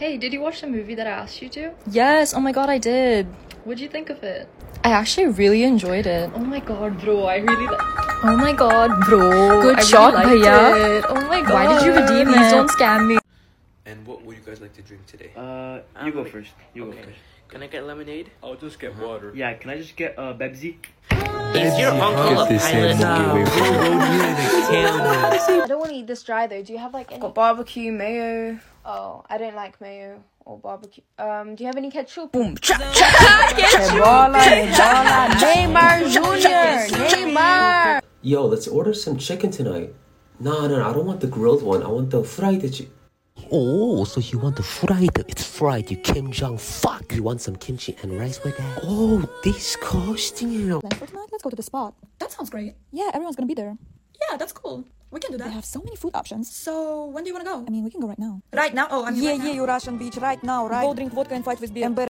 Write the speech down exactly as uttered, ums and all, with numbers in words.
Hey, did you watch the movie that I asked you to? Yes, oh my god, I did. What'd you think of it? I actually really enjoyed it. Oh my god, bro, I really like. Oh my god, bro. Good I shot, really liked bhaiya. it. Oh my god. Why did you redeem Please it? don't scam me. And what would you guys like to drink today? Uh, I'm you go like- first. You okay. go first. Can I get lemonade? I'll just get water. Yeah, can I just get uh Bebzy? Is your uncle a pilot? I don't want to eat this dry though. Do you have like any? Got barbecue, mayo. Oh, I don't like mayo or barbecue. Um, do you have any ketchup? Boom. Cha cha. Ebola, Ebola. Neymar Junior Neymar. Yo, let's order some chicken tonight. No, no, no, I don't want the grilled one. I want the fried chicken. Oh, so you want the fried? It's fried, you Kim Jong fuck. You want some kimchi and rice with that? Oh, disgusting. Plan for tonight? Let's go to the spot. That sounds great. Yeah, everyone's gonna be there. Yeah, that's cool. We can do They that. have so many food options. So, when do you want to go? I mean, we can go right now. Right now? Oh, I'm here Yeah, right yeah, now. you Russian beach right now, right? Go drink vodka and fight with beer.